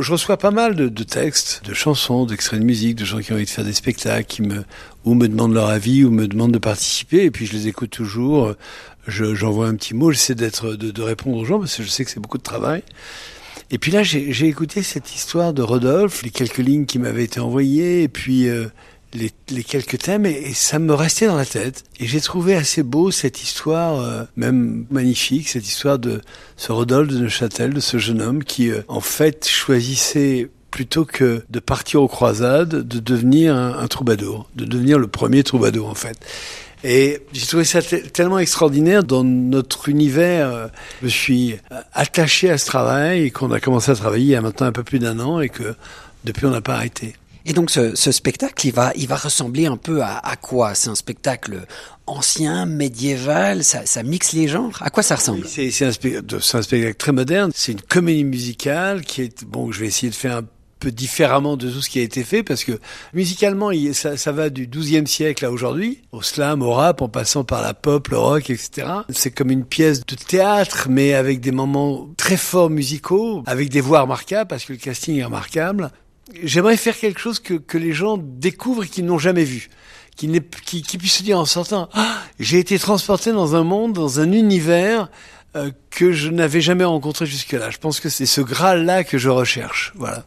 je reçois pas mal de textes, de chansons, d'extraits de musique, de gens qui ont envie de faire des spectacles, ou me demandent leur avis, ou me demandent de participer, et puis je les écoute toujours. J'envoie un petit mot, j'essaie de répondre aux gens, parce que je sais que c'est beaucoup de travail. Et puis là, j'ai écouté cette histoire de Rodolphe, les quelques lignes qui m'avaient été envoyées, et puis les quelques thèmes, et ça me restait dans la tête. Et j'ai trouvé assez beau cette histoire, même magnifique, cette histoire de ce Rodolphe de Neuchâtel, de ce jeune homme qui, en fait, choisissait, plutôt que de partir aux croisades, de devenir un troubadour, de devenir le premier troubadour, en fait. Et j'ai trouvé ça tellement extraordinaire dans notre univers. Je me suis attaché à ce travail et qu'on a commencé à travailler il y a maintenant un peu plus d'1 an et que depuis on n'a pas arrêté. Et donc ce spectacle, il va ressembler un peu à quoi? C'est un spectacle ancien, médiéval, ça mixe les genres? À quoi ça ressemble? Oui, c'est un spectacle très moderne. C'est une comédie musicale qui est, bon, je vais essayer de faire un peu différemment de tout ce qui a été fait, parce que musicalement, ça va du XIIe siècle à aujourd'hui, au slam, au rap, en passant par la pop, le rock, etc. C'est comme une pièce de théâtre, mais avec des moments très forts musicaux, avec des voix remarquables, parce que le casting est remarquable. J'aimerais faire quelque chose que les gens découvrent et qu'ils n'ont jamais vu. Qui puissent se dire en sortant, j'ai été transporté dans un monde, dans un univers que je n'avais jamais rencontré jusque-là. Je pense que c'est ce Graal-là que je recherche. Voilà.